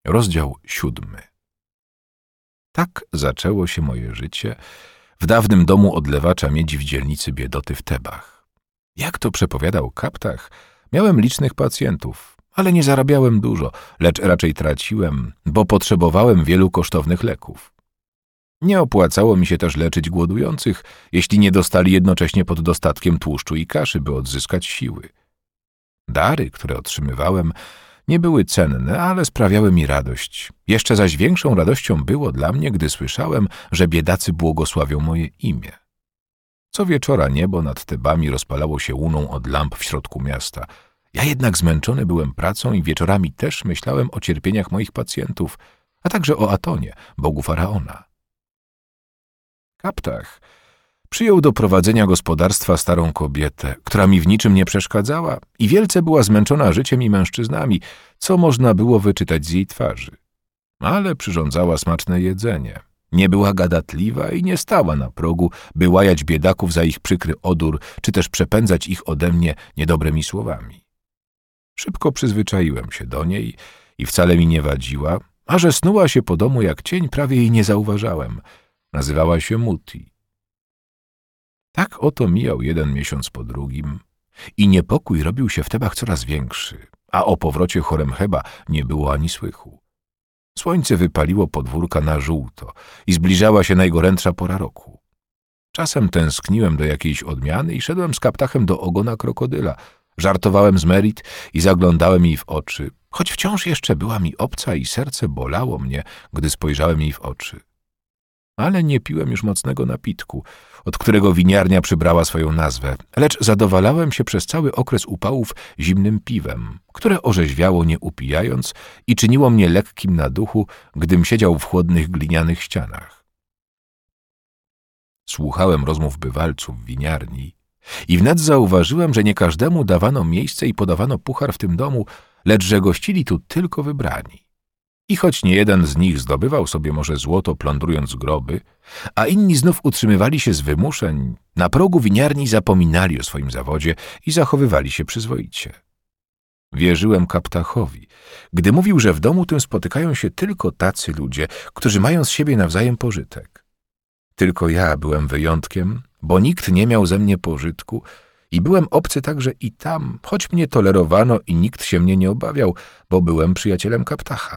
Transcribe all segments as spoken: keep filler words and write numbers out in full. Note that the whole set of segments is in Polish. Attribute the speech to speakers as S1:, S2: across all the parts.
S1: Rozdział siódmy. Tak zaczęło się moje życie w dawnym domu odlewacza miedzi w dzielnicy Biedoty w Tebach. Jak to przepowiadał Kaptach, miałem licznych pacjentów, ale nie zarabiałem dużo, lecz raczej traciłem, bo potrzebowałem wielu kosztownych leków. Nie opłacało mi się też leczyć głodujących, jeśli nie dostali jednocześnie pod dostatkiem tłuszczu i kaszy, by odzyskać siły. Dary, które otrzymywałem, nie były cenne, ale sprawiały mi radość. Jeszcze zaś większą radością było dla mnie, gdy słyszałem, że biedacy błogosławią moje imię. Co wieczora niebo nad Tebami rozpalało się łuną od lamp w środku miasta. Ja jednak zmęczony byłem pracą i wieczorami też myślałem o cierpieniach moich pacjentów, a także o Atonie, bogu Faraona. Kaptach przyjął do prowadzenia gospodarstwa starą kobietę, która mi w niczym nie przeszkadzała i wielce była zmęczona życiem i mężczyznami, co można było wyczytać z jej twarzy. Ale przyrządzała smaczne jedzenie. Nie była gadatliwa i nie stała na progu, by łajać biedaków za ich przykry odór, czy też przepędzać ich ode mnie niedobrymi słowami. Szybko przyzwyczaiłem się do niej i wcale mi nie wadziła, a że snuła się po domu jak cień, prawie jej nie zauważałem. Nazywała się Muti. Tak oto mijał jeden miesiąc po drugim i niepokój robił się w Tebach coraz większy, a o powrocie Choremcheba nie było ani słychu. Słońce wypaliło podwórka na żółto i zbliżała się najgorętsza pora roku. Czasem tęskniłem do jakiejś odmiany i szedłem z Kaptachem do ogona krokodyla. Żartowałem z Merit i zaglądałem jej w oczy, choć wciąż jeszcze była mi obca i serce bolało mnie, gdy spojrzałem jej w oczy. Ale nie piłem już mocnego napitku, od którego winiarnia przybrała swoją nazwę, lecz zadowalałem się przez cały okres upałów zimnym piwem, które orzeźwiało nie upijając i czyniło mnie lekkim na duchu, gdym siedział w chłodnych glinianych ścianach. Słuchałem rozmów bywalców w winiarni i wnet zauważyłem, że nie każdemu dawano miejsce i podawano puchar w tym domu, lecz że gościli tu tylko wybrani. I choć nie jeden z nich zdobywał sobie może złoto plądrując groby, a inni znów utrzymywali się z wymuszeń, na progu winiarni zapominali o swoim zawodzie i zachowywali się przyzwoicie. Wierzyłem Kaptachowi, gdy mówił, że w domu tym spotykają się tylko tacy ludzie, którzy mają z siebie nawzajem pożytek. Tylko ja byłem wyjątkiem, bo nikt nie miał ze mnie pożytku i byłem obcy także i tam, choć mnie tolerowano i nikt się mnie nie obawiał, bo byłem przyjacielem Kaptacha.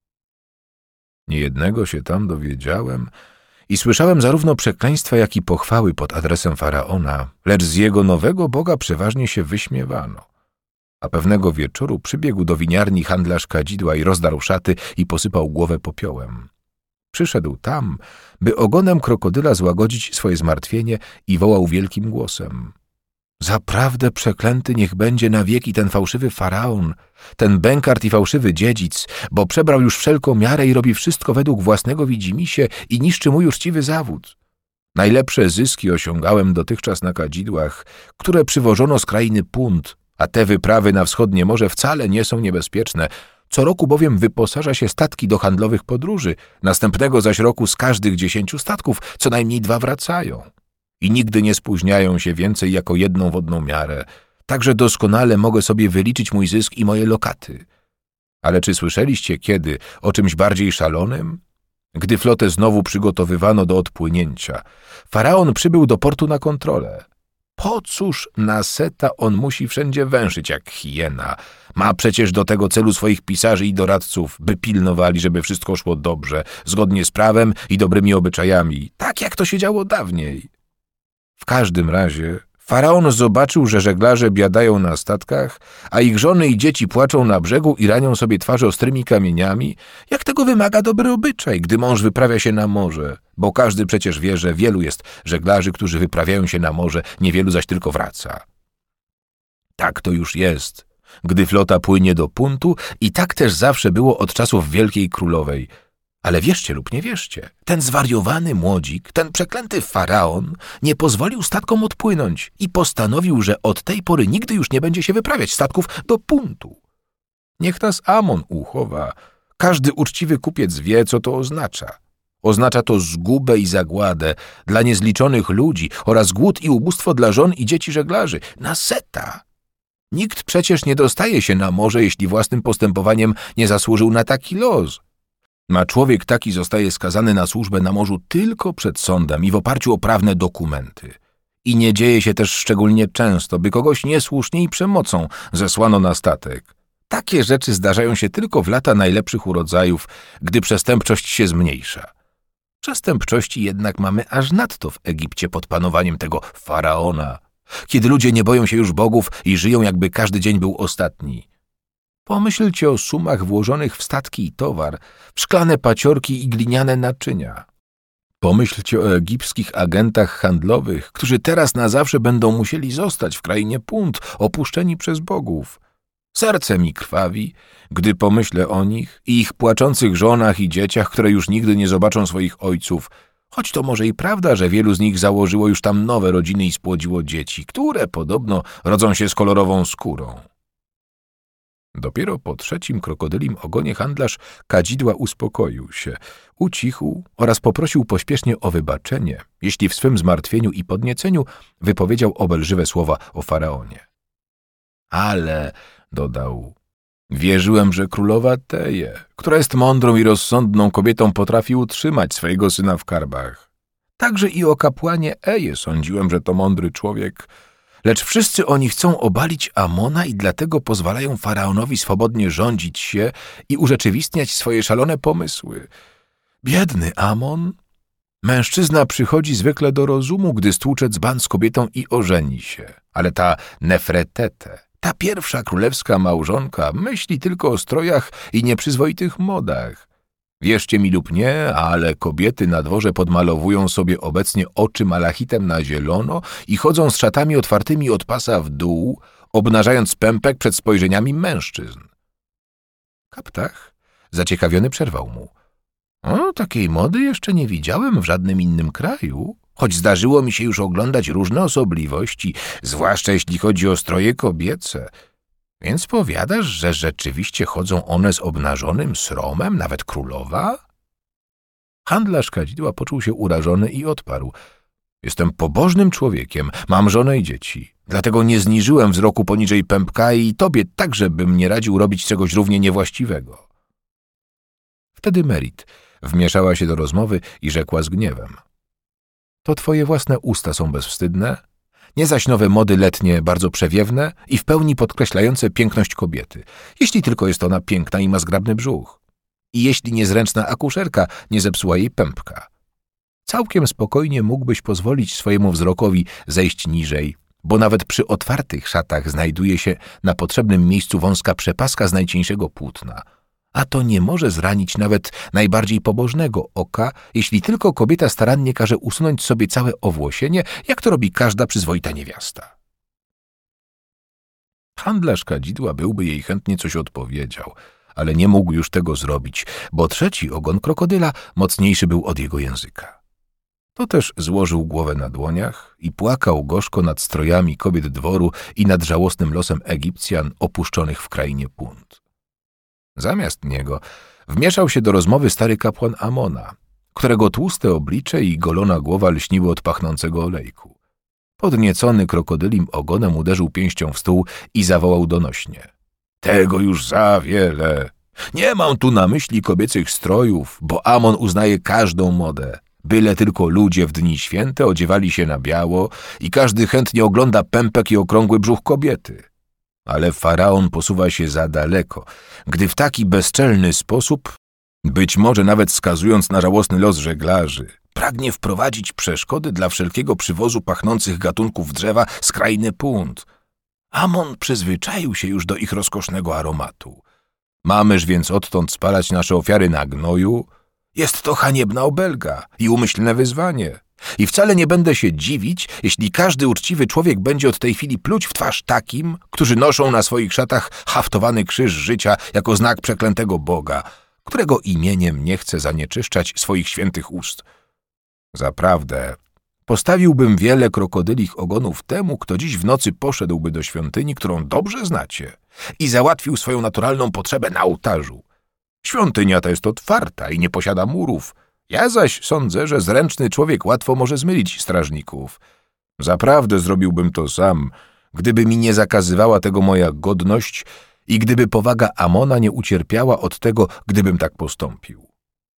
S1: Niejednego się tam dowiedziałem i słyszałem zarówno przekleństwa, jak i pochwały pod adresem Faraona, lecz z jego nowego boga przeważnie się wyśmiewano. A pewnego wieczoru przybiegł do winiarni handlarz kadzidła i rozdarł szaty i posypał głowę popiołem. Przyszedł tam, by ogonem krokodyla złagodzić swoje zmartwienie i wołał wielkim głosem: zaprawdę przeklęty niech będzie na wieki ten fałszywy faraon, ten bękart i fałszywy dziedzic, bo przebrał już wszelką miarę i robi wszystko według własnego widzimisię i niszczy mój uczciwy zawód. Najlepsze zyski osiągałem dotychczas na kadzidłach, które przywożono z krainy Punt, a te wyprawy na wschodnie morze wcale nie są niebezpieczne. Co roku bowiem wyposaża się statki do handlowych podróży, następnego zaś roku z każdych dziesięciu statków co najmniej dwa wracają. I nigdy nie spóźniają się więcej jako jedną wodną miarę. Także doskonale mogę sobie wyliczyć mój zysk i moje lokaty. Ale czy słyszeliście kiedy o czymś bardziej szalonym? Gdy flotę znowu przygotowywano do odpłynięcia, faraon przybył do portu na kontrolę. Po cóż na Seta on musi wszędzie węszyć jak hiena? Ma przecież do tego celu swoich pisarzy i doradców, by pilnowali, żeby wszystko szło dobrze, zgodnie z prawem i dobrymi obyczajami, tak jak to się działo dawniej. W każdym razie faraon zobaczył, że żeglarze biadają na statkach, a ich żony i dzieci płaczą na brzegu i ranią sobie twarze ostrymi kamieniami, jak tego wymaga dobry obyczaj, gdy mąż wyprawia się na morze, bo każdy przecież wie, że wielu jest żeglarzy, którzy wyprawiają się na morze, niewielu zaś tylko wraca. Tak to już jest, gdy flota płynie do Puntu i tak też zawsze było od czasów Wielkiej Królowej. Ale wierzcie lub nie wierzcie, ten zwariowany młodzik, ten przeklęty faraon nie pozwolił statkom odpłynąć i postanowił, że od tej pory nigdy już nie będzie się wyprawiać statków do Puntu. Niech nas Amon uchowa. Każdy uczciwy kupiec wie, co to oznacza. Oznacza to zgubę i zagładę dla niezliczonych ludzi oraz głód i ubóstwo dla żon i dzieci żeglarzy. Na Seta! Nikt przecież nie dostaje się na morze, jeśli własnym postępowaniem nie zasłużył na taki los. A człowiek taki zostaje skazany na służbę na morzu tylko przed sądem i w oparciu o prawne dokumenty. I nie dzieje się też szczególnie często, by kogoś niesłusznie i przemocą zesłano na statek. Takie rzeczy zdarzają się tylko w lata najlepszych urodzajów, gdy przestępczość się zmniejsza. Przestępczości jednak mamy aż nadto w Egipcie pod panowaniem tego faraona, kiedy ludzie nie boją się już bogów i żyją, jakby każdy dzień był ostatni. Pomyślcie o sumach włożonych w statki i towar, w szklane paciorki i gliniane naczynia. Pomyślcie o egipskich agentach handlowych, którzy teraz na zawsze będą musieli zostać w krainie Punt, opuszczeni przez bogów. Serce mi krwawi, gdy pomyślę o nich i ich płaczących żonach i dzieciach, które już nigdy nie zobaczą swoich ojców, choć to może i prawda, że wielu z nich założyło już tam nowe rodziny i spłodziło dzieci, które podobno rodzą się z kolorową skórą. Dopiero po trzecim krokodylim ogonie handlarz Kadzidła uspokoił się, ucichł oraz poprosił pośpiesznie o wybaczenie, jeśli w swym zmartwieniu i podnieceniu wypowiedział obelżywe słowa o faraonie. Ale, dodał, wierzyłem, że królowa Teje, która jest mądrą i rozsądną kobietą, potrafi utrzymać swojego syna w karbach. Także i o kapłanie Eje sądziłem, że to mądry człowiek, lecz wszyscy oni chcą obalić Amona i dlatego pozwalają faraonowi swobodnie rządzić się i urzeczywistniać swoje szalone pomysły. Biedny Amon! Mężczyzna przychodzi zwykle do rozumu, gdy stłucze dzban z kobietą i ożeni się, ale ta Nefretete, ta pierwsza królewska małżonka, myśli tylko o strojach i nieprzyzwoitych modach. Wierzcie mi lub nie, ale kobiety na dworze podmalowują sobie obecnie oczy malachitem na zielono i chodzą z szatami otwartymi od pasa w dół, obnażając pępek przed spojrzeniami mężczyzn. Kaptach, zaciekawiony, przerwał mu. O, takiej mody jeszcze nie widziałem w żadnym innym kraju, choć zdarzyło mi się już oglądać różne osobliwości, zwłaszcza jeśli chodzi o stroje kobiece. Więc powiadasz, że rzeczywiście chodzą one z obnażonym sromem, nawet królowa? Handlarz kadzidła poczuł się urażony i odparł. Jestem pobożnym człowiekiem, mam żonę i dzieci, dlatego nie zniżyłem wzroku poniżej pępka i tobie także bym nie radził robić czegoś równie niewłaściwego. Wtedy Merit wmieszała się do rozmowy i rzekła z gniewem. To twoje własne usta są bezwstydne, nie zaś nowe mody letnie bardzo przewiewne i w pełni podkreślające piękność kobiety, jeśli tylko jest ona piękna i ma zgrabny brzuch. I jeśli niezręczna akuszerka nie zepsuła jej pępka. Całkiem spokojnie mógłbyś pozwolić swojemu wzrokowi zejść niżej, bo nawet przy otwartych szatach znajduje się na potrzebnym miejscu wąska przepaska z najcieńszego płótna, a to nie może zranić nawet najbardziej pobożnego oka, jeśli tylko kobieta starannie każe usunąć sobie całe owłosienie, jak to robi każda przyzwoita niewiasta. Handlarz kadzidła byłby jej chętnie coś odpowiedział, ale nie mógł już tego zrobić, bo trzeci ogon krokodyla mocniejszy był od jego języka. To też złożył głowę na dłoniach i płakał gorzko nad strojami kobiet dworu i nad żałosnym losem Egipcjan opuszczonych w krainie Punt. Zamiast niego wmieszał się do rozmowy stary kapłan Amona, którego tłuste oblicze i golona głowa lśniły od pachnącego olejku. Podniecony krokodylim ogonem uderzył pięścią w stół i zawołał donośnie. Tego już za wiele. Nie mam tu na myśli kobiecych strojów, bo Amon uznaje każdą modę. Byle tylko ludzie w dni święte odziewali się na biało i każdy chętnie ogląda pępek i okrągły brzuch kobiety. Ale faraon posuwa się za daleko, gdy w taki bezczelny sposób, być może nawet skazując na żałosny los żeglarzy, pragnie wprowadzić przeszkody dla wszelkiego przywozu pachnących gatunków drzewa z krainy Punt. Amon przyzwyczaił się już do ich rozkosznego aromatu. Mamyż więc odtąd spalać nasze ofiary na gnoju? Jest to haniebna obelga i umyślne wyzwanie. I wcale nie będę się dziwić, jeśli każdy uczciwy człowiek będzie od tej chwili pluć w twarz takim, którzy noszą na swoich szatach haftowany krzyż życia jako znak przeklętego Boga, którego imieniem nie chce zanieczyszczać swoich świętych ust. Zaprawdę, postawiłbym wiele krokodylich ogonów temu, kto dziś w nocy poszedłby do świątyni, którą dobrze znacie, i załatwił swoją naturalną potrzebę na ołtarzu. Świątynia ta jest otwarta i nie posiada murów. Ja zaś sądzę, że zręczny człowiek łatwo może zmylić strażników. Zaprawdę zrobiłbym to sam, gdyby mi nie zakazywała tego moja godność i gdyby powaga Amona nie ucierpiała od tego, gdybym tak postąpił.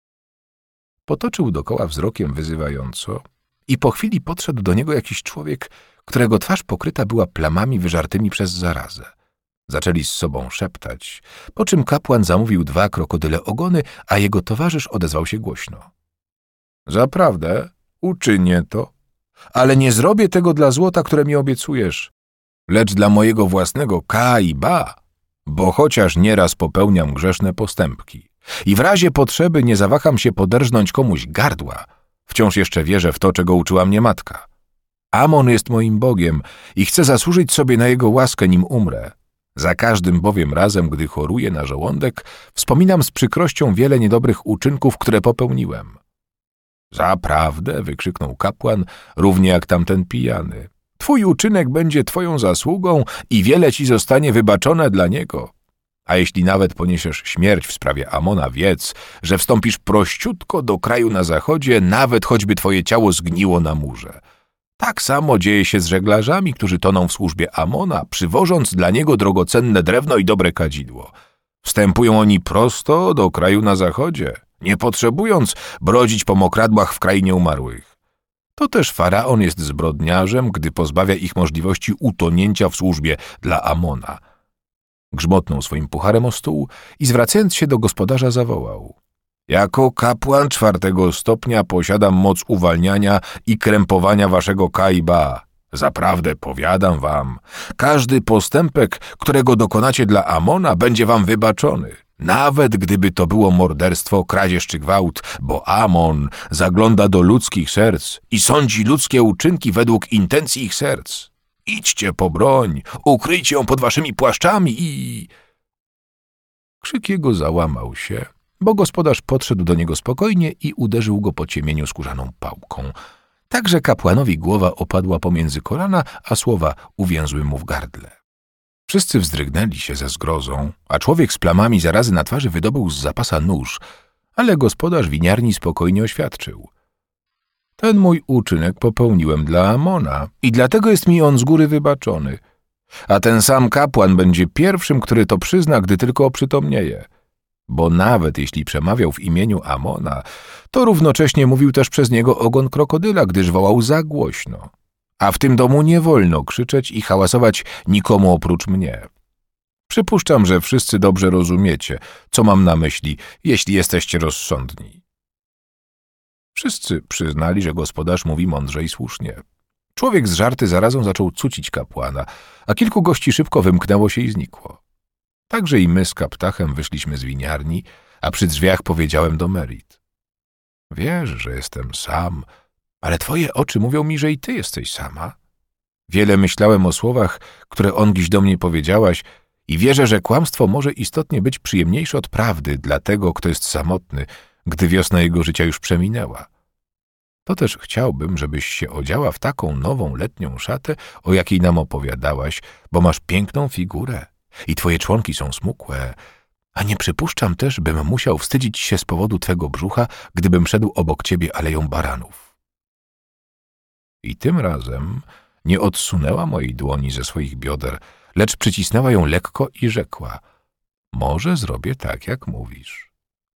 S1: Potoczył dokoła wzrokiem wyzywająco i po chwili podszedł do niego jakiś człowiek, którego twarz pokryta była plamami wyżartymi przez zarazę. Zaczęli z sobą szeptać, po czym kapłan zamówił dwa krokodyle ogony, a jego towarzysz odezwał się głośno. Zaprawdę, uczynię to, ale nie zrobię tego dla złota, które mi obiecujesz, lecz dla mojego własnego ka i ba, bo chociaż nieraz popełniam grzeszne postępki i w razie potrzeby nie zawaham się poderżnąć komuś gardła, wciąż jeszcze wierzę w to, czego uczyła mnie matka. Amon jest moim Bogiem i chcę zasłużyć sobie na jego łaskę, nim umrę. Za każdym bowiem razem, gdy choruję na żołądek, wspominam z przykrością wiele niedobrych uczynków, które popełniłem. Zaprawdę, wykrzyknął kapłan, równie jak tamten pijany. Twój uczynek będzie twoją zasługą i wiele ci zostanie wybaczone dla niego. A jeśli nawet poniesiesz śmierć w sprawie Amona, wiedz, że wstąpisz prościutko do kraju na zachodzie, nawet choćby twoje ciało zgniło na murze. Tak samo dzieje się z żeglarzami, którzy toną w służbie Amona, przywożąc dla niego drogocenne drewno i dobre kadzidło. Wstępują oni prosto do kraju na zachodzie, nie potrzebując brodzić po mokradłach w krainie umarłych. To też faraon jest zbrodniarzem, gdy pozbawia ich możliwości utonięcia w służbie dla Amona. Grzmotnął swoim pucharem o stół i zwracając się do gospodarza zawołał. Jako kapłan czwartego stopnia posiadam moc uwalniania i krępowania waszego ka i ba. Zaprawdę powiadam wam, każdy postępek, którego dokonacie dla Amona, będzie wam wybaczony. Nawet gdyby to było morderstwo, kradzież czy gwałt, bo Amon zagląda do ludzkich serc i sądzi ludzkie uczynki według intencji ich serc. Idźcie po broń, ukryjcie ją pod waszymi płaszczami i... Krzyk jego załamał się, bo gospodarz podszedł do niego spokojnie i uderzył go po ciemieniu skórzaną pałką. Tak, że kapłanowi głowa opadła pomiędzy kolana, a słowa uwięzły mu w gardle. Wszyscy wzdrygnęli się ze zgrozą, a człowiek z plamami zarazy na twarzy wydobył z zapasa nóż, ale gospodarz winiarni spokojnie oświadczył. Ten mój uczynek popełniłem dla Amona i dlatego jest mi on z góry wybaczony. A ten sam kapłan będzie pierwszym, który to przyzna, gdy tylko oprzytomnieje. Bo nawet jeśli przemawiał w imieniu Amona, to równocześnie mówił też przez niego ogon krokodyla, gdyż wołał za głośno. A w tym domu nie wolno krzyczeć i hałasować nikomu oprócz mnie. Przypuszczam, że wszyscy dobrze rozumiecie, co mam na myśli, jeśli jesteście rozsądni. Wszyscy przyznali, że gospodarz mówi mądrze i słusznie. Człowiek z żarty zarazem zaczął cucić kapłana, a kilku gości szybko wymknęło się i znikło. Także i my z kaptachem wyszliśmy z winiarni, a przy drzwiach powiedziałem do Merit. Wiesz, że jestem sam, ale twoje oczy mówią mi, że i ty jesteś sama. Wiele myślałem o słowach, które ongiś do mnie powiedziałaś i wierzę, że kłamstwo może istotnie być przyjemniejsze od prawdy dla tego, kto jest samotny, gdy wiosna jego życia już przeminęła. To też chciałbym, żebyś się odziała w taką nową letnią szatę, o jakiej nam opowiadałaś, bo masz piękną figurę i twoje członki są smukłe, a nie przypuszczam też, bym musiał wstydzić się z powodu twego brzucha, gdybym szedł obok ciebie aleją baranów. I tym razem nie odsunęła mojej dłoni ze swoich bioder, lecz przycisnęła ją lekko i rzekła, może zrobię tak, jak mówisz.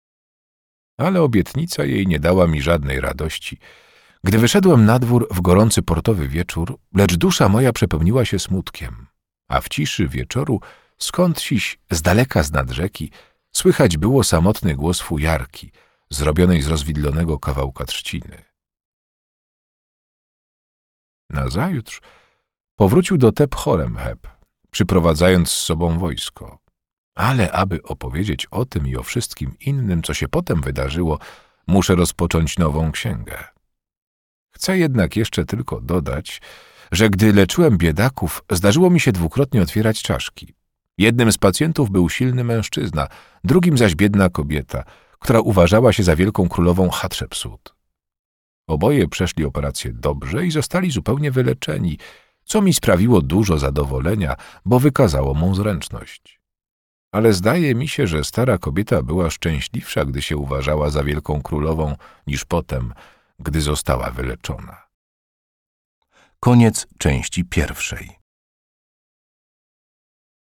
S1: Ale obietnica jej nie dała mi żadnej radości. Gdy wyszedłem na dwór w gorący portowy wieczór, lecz dusza moja przepełniła się smutkiem, a w ciszy wieczoru, skądsiś z daleka z nad rzeki, słychać było samotny głos fujarki, zrobionej z rozwidlonego kawałka trzciny. Nazajutrz powrócił do Teb-Choremcheb, przyprowadzając z sobą wojsko. Ale aby opowiedzieć o tym i o wszystkim innym, co się potem wydarzyło, muszę rozpocząć nową księgę. Chcę jednak jeszcze tylko dodać, że gdy leczyłem biedaków, zdarzyło mi się dwukrotnie otwierać czaszki. Jednym z pacjentów był silny mężczyzna, drugim zaś biedna kobieta, która uważała się za wielką królową Hatshepsut. Oboje przeszli operację dobrze i zostali zupełnie wyleczeni, co mi sprawiło dużo zadowolenia, bo wykazało mą zręczność. Ale zdaje mi się, że stara kobieta była szczęśliwsza, gdy się uważała za wielką królową, niż potem, gdy została wyleczona. Koniec części pierwszej.